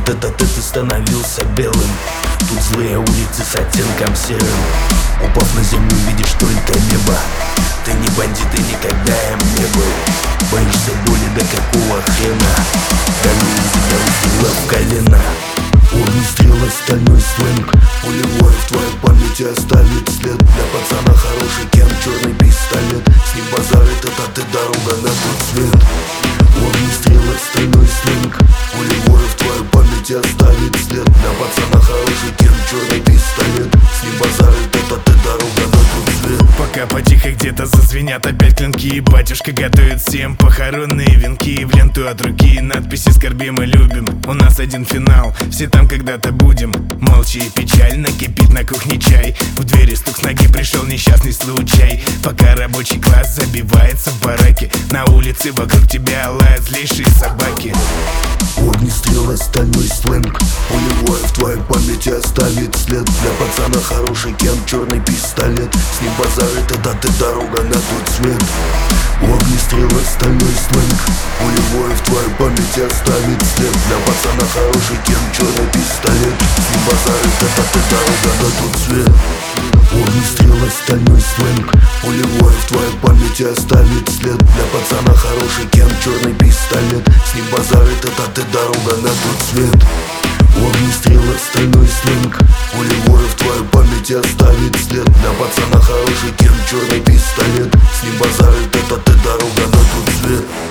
это ты становился белым. Тут злые улицы с оттенком серым. Упав на землю, видишь только небо. Ты не бандит и никогда им не был. Боишься боли, да какого хрена? Колени тебя ударила в колено. Огни, стрелы, стальной сленг. Пулевой в твоей памяти оставит след. Для пацана хороший кем, черный пистолет. С ним базарит, это ты дорога на тот свет. Огни, стрелы, стальной сленг. Пулевой в твоей памяти оставит след. Для пацана хороший кем, черный пистолет. С ним базарит, это ты дорога на тот свет. Пока потихо где-то зазвенят опять клинки, и батюшка готовит всем похоронные венки. В ленту от руки надписи «Скорбим и любим». У нас один финал, все там когда-то будем. Молча и печально кипит на кухне чай. В двери стук с ноги, пришел несчастный случай. Пока рабочий класс забивается в бараке, на улице вокруг тебя лают злейшие собаки. Огни, стрелы, стальной сленг. Пулевой в твоей памяти оставит след. Для пацана хороший кем, черный пистолет. С ним базарит, это ты дорога на тот свет. Огни, стрелы, стальной сленг. Пулевой в твоей памяти оставит след. Для пацана хороший кем, черный пистолет. С ним базарит, это ты дорога на тот свет. Огни, стрелы, стальной сленг. Пулевой в твоей памяти оставит след. Для пацана хороший кем, черный пистолет. С ним базарит, это ты дорога на тот свет. Огни, стрелы, стальной сленг. Пулевой в твоей памяти оставит след. Для пацана хороший кем, черный пистолет. С ним базарит, это ты дорога на тот свет.